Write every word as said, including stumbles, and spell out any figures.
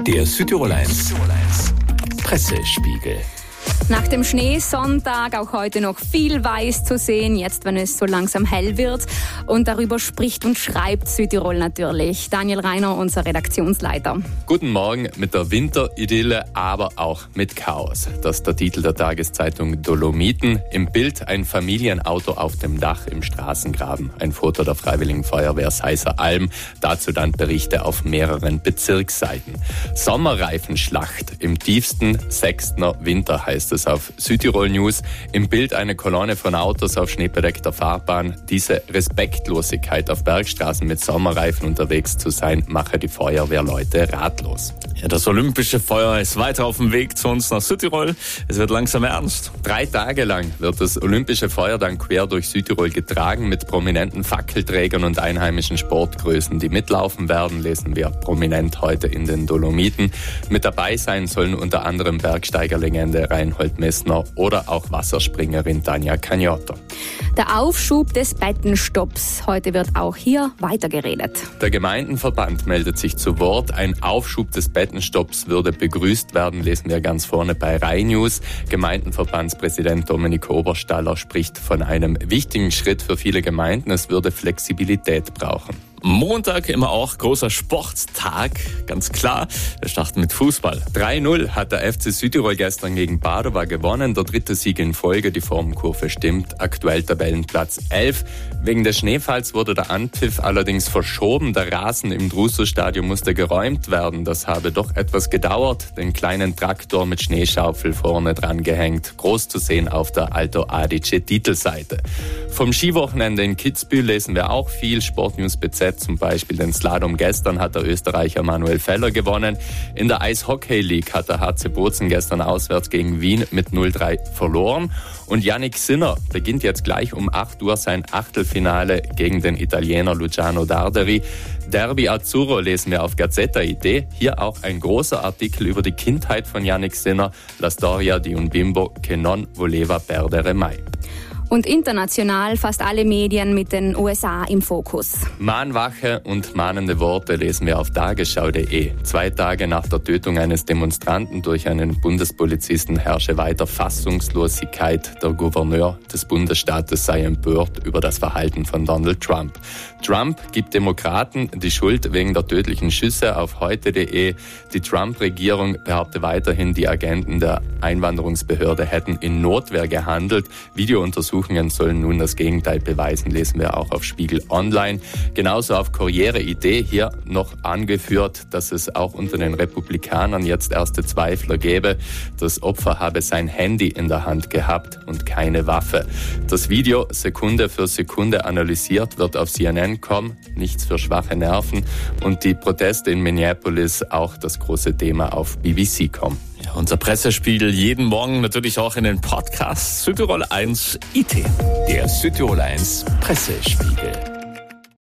Der Südtirol eins Pressespiegel. Nach dem Schneesonntag auch heute noch viel Weiß zu sehen, jetzt wenn es so langsam hell wird. Und darüber spricht und schreibt Südtirol natürlich. Daniel Reiner, unser Redaktionsleiter. Guten Morgen mit der Winteridylle, aber auch mit Chaos. Das ist der Titel der Tageszeitung Dolomiten. Im Bild ein Familienauto auf dem Dach im Straßengraben. Ein Foto der Freiwilligen Feuerwehr Seißer Alm. Dazu dann Berichte auf mehreren Bezirksseiten. Sommerreifenschlacht im tiefsten Sechstner Winter heißt es auf Südtirol News. Im Bild eine Kolonne von Autos auf schneebedeckter Fahrbahn. Diese Respektlosigkeit auf Bergstraßen mit Sommerreifen unterwegs zu sein, mache die Feuerwehrleute ratlos. Ja, das olympische Feuer ist weiter auf dem Weg zu uns nach Südtirol. Es wird langsam ernst. Drei Tage lang wird das olympische Feuer dann quer durch Südtirol getragen mit prominenten Fackelträgern und einheimischen Sportgrößen, die mitlaufen werden, lesen wir prominent heute in den Dolomiten. Mit dabei sein sollen unter anderem Bergsteigerlegende Reinhold Messner oder auch Wasserspringerin Tanja Cagnotto. Der Aufschub des Bettenstopps. Heute wird auch hier weitergeredet. Der Gemeindenverband meldet sich zu Wort. Ein Aufschub des Bettenstopps würde begrüßt werden, lesen wir ganz vorne bei Rai News. Gemeindenverbandspräsident Dominik Oberstaller spricht von einem wichtigen Schritt für viele Gemeinden. Es würde Flexibilität brauchen. Montag immer auch großer Sporttag, ganz klar. Wir starten mit Fußball. drei null hat der F C Südtirol gestern gegen Padova gewonnen. Der dritte Sieg in Folge, die Formkurve stimmt. Aktuell Tabellenplatz elf. Wegen des Schneefalls wurde der Anpfiff allerdings verschoben. Der Rasen im Druso-Stadion musste geräumt werden. Das habe doch etwas gedauert. Den kleinen Traktor mit Schneeschaufel vorne dran gehängt. Groß zu sehen auf der Alto Adige-Titelseite. Vom Skiwochenende in Kitzbühel lesen wir auch viel. Sportnews B Z. Zum Beispiel den Slalom gestern hat der Österreicher Manuel Feller gewonnen. In der Eishockey League hat der H C Bozen gestern auswärts gegen Wien mit null drei verloren. Und Yannick Sinner beginnt jetzt gleich um acht Uhr sein Achtelfinale gegen den Italiener Luciano Darderi. Derby Azzurro lesen wir auf Gazzetta punto it. Hier auch ein großer Artikel über die Kindheit von Yannick Sinner. La storia di un bimbo che non voleva perdere mai. Und international fast alle Medien mit den U S A im Fokus. Mahnwache und mahnende Worte lesen wir auf tagesschau punkt de. Zwei Tage nach der Tötung eines Demonstranten durch einen Bundespolizisten herrsche weiter Fassungslosigkeit. Der Gouverneur des Bundesstaates sei empört über das Verhalten von Donald Trump. Trump gibt Demokraten die Schuld wegen der tödlichen Schüsse auf heute punkt de. Die Trump-Regierung behauptet weiterhin, die Agenten der Einwanderungsbehörde hätten in Notwehr gehandelt. Videountersuchungen sollen nun das Gegenteil beweisen, lesen wir auch auf Spiegel Online. Genauso auf Corriere punkt it hier noch angeführt, dass es auch unter den Republikanern jetzt erste Zweifler gäbe. Das Opfer habe sein Handy in der Hand gehabt und keine Waffe. Das Video Sekunde für Sekunde analysiert wird auf C N N kommen, nichts für schwache Nerven. Und die Proteste in Minneapolis, auch das große Thema auf B B C kommen. Ja, unser Pressespiegel jeden Morgen natürlich auch in den Podcast Südtirol eins I T. Der Südtirol eins Pressespiegel.